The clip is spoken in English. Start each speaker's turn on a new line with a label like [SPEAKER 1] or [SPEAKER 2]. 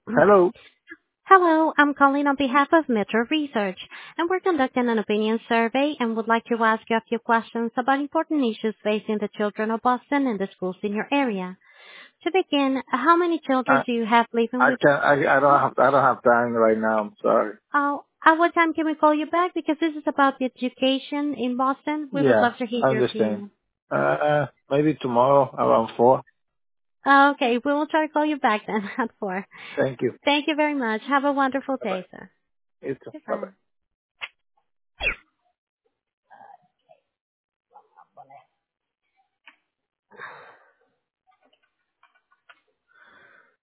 [SPEAKER 1] Hello.
[SPEAKER 2] Hello, I'm calling on behalf of Metro Research, and we're conducting an opinion survey and would like to ask you a few questions about important issues facing the children of Boston and the schools in your area. To begin, how many children
[SPEAKER 1] I
[SPEAKER 2] do you have living
[SPEAKER 1] I
[SPEAKER 2] with
[SPEAKER 1] can I don't have time right now. I'm sorry.
[SPEAKER 2] at what time can we call you back? Because this is about the education in Boston. We would
[SPEAKER 1] Yeah,
[SPEAKER 2] love to hear
[SPEAKER 1] I
[SPEAKER 2] your
[SPEAKER 1] understand.
[SPEAKER 2] opinion.
[SPEAKER 1] Maybe tomorrow around 4.
[SPEAKER 2] Okay, we will try to call you back then at 4.
[SPEAKER 1] Thank you.
[SPEAKER 2] Thank you very much. Have a wonderful
[SPEAKER 1] Bye bye.
[SPEAKER 2] day, sir.
[SPEAKER 1] You too. Bye bye.
[SPEAKER 2] Goodbye.